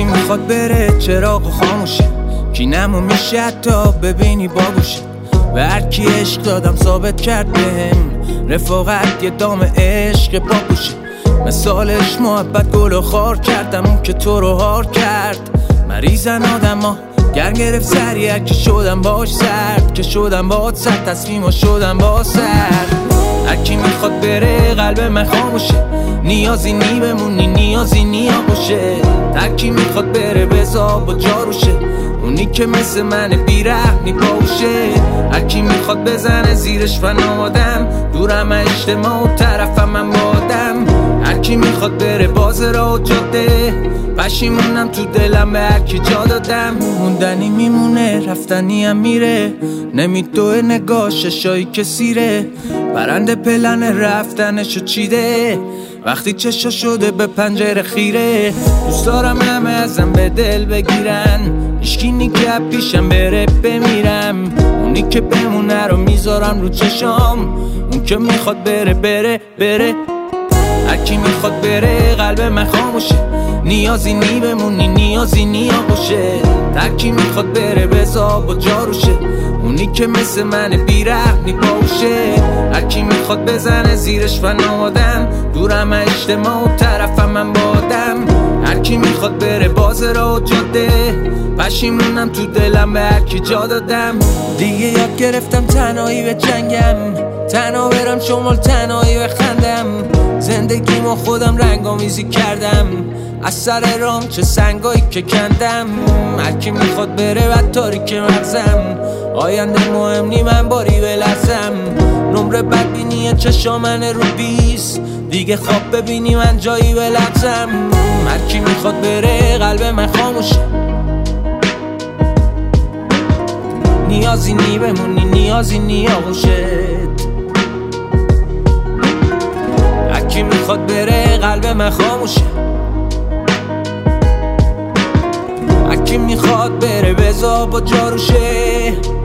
هرکی میخواد بره چراغ خاموشه، کی نمو میشه حتی ببینی باگوشه. به هرکی عشق دادم ثابت کرد بهم رفاقت یه دام عشق باگوشه. مثالش محبت گل و خار کردم اون که تو رو هار کرد. مریضن آدم ها گرم گرفت سریع که شدم باش سرد، که شدم باش سرد تصمیم ها شدم با سرد. هرکی میخواد بره قلب من خاموشه، نیازی نی بمونی نیازی نیا باشه. هرکی میخواد بره بزا با جاروشه، اونی که مثل من بیرحمی باشه. هرکی میخواد بزنه زیرش فنامادم، دورم اجتماع و طرفم من بادم. هرکی میخواد بره باز را و جاده، پشیمونم تو دلم به هرکی جا دادم. موندنی میمونه رفتنی هم میره، نمیدوه نگاه ششایی که سیره. برنده پلن رفتنشو چیده وقتی چشا شده به پنجره خیره. دوست دارم همه ازم به دل بگیرن، هیچکی نیگه پیشم بره بمیرم. اونی که بمونه رو میذارم رو چشام، اون که میخواد بره بره بره. هرکی میخواد بره قلب من خاموشه، نیازی نی بمونی نیازی نیا باشه. هرکی میخواد بره بزا با جاروشه، اونی که مثل من بیرحمی باشه. هرکی میخواد بزنه زیرش فنامادم، دورم اجتماع و طرفم من بادم. هرکی میخواد بره باز را و جاده، پشیمونم تو دلم به هرکی جا دادم. دیگه یاد گرفتم تنهایی به جنگم، تنها برم شمال تنهایی بخندم. زندگیمو خودم رنگامیزی کردم، از سر رام چه سنگایی که کندم. هرکی میخواد بره و تاریک مغزم، آینده مهم نی من باری بلرزم. نمره بدبینی چشامن رو 20، دیگه خواب ببینی من جایی بلرزم. هرکی میخواد بره قلب من خاموشه، نیازی نی بمونی نیازی نیا باشه. هرکی میخواد بره قلب من خاموشه، هرکی میخواد بره بزا با جاروشه.